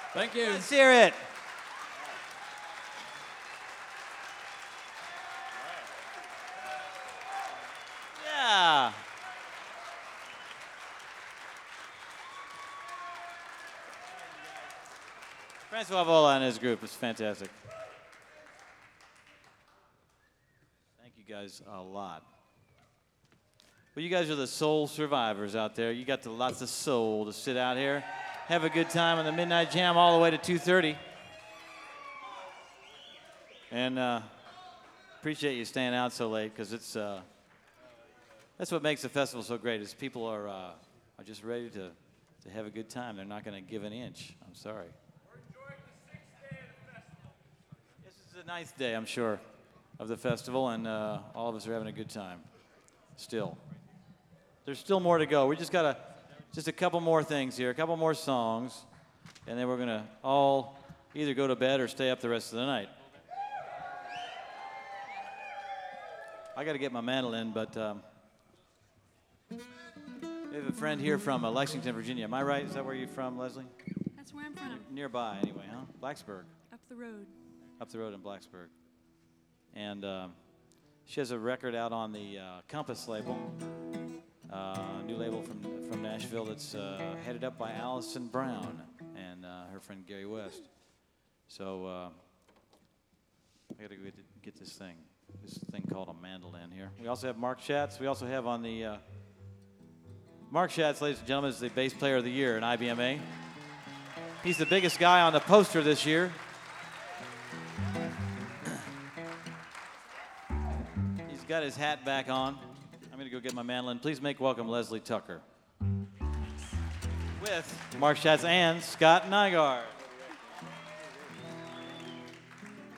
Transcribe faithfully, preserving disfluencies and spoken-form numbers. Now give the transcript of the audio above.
Thank you. Let's hear it. Yeah. Francois Vola and his group is fantastic. Thank you guys a lot. Well, you guys are the soul survivors out there. You got the lots of soul to sit out here, have a good time on the Midnight Jam all the way to two thirty. And uh, appreciate you staying out so late, because it's uh, that's what makes the festival so great, is people are, uh, are just ready to, to have a good time. They're not going to give an inch. I'm sorry. This is the ninth day, I'm sure, of the festival, and uh, all of us are having a good time still. There's still more to go. We just got a, just a couple more things here, a couple more songs, and then we're going to all either go to bed or stay up the rest of the night. I got to get my mandolin, but um, we have a friend here from uh, Lexington, Virginia. Am I right? Is that where you're from, Leslie? That's where I'm from. Nearby, anyway, huh? Blacksburg. Up the road. Up the road in Blacksburg. And um, she has a record out on the uh, Compass label, uh, a new label from, from Nashville that's uh, headed up by Allison Brown and uh, her friend Gary West. So uh, I got to go get, get this thing, this thing called a mandolin here. We also have Mark Schatz. We also have on the, uh, Mark Schatz, ladies and gentlemen, is the bass player of the year in I B M A. He's the biggest guy on the poster this year. He's got his hat back on. I'm going to go get my mandolin. Please make welcome Leslie Tucker. With Mark Schatz and Scott Nygaard.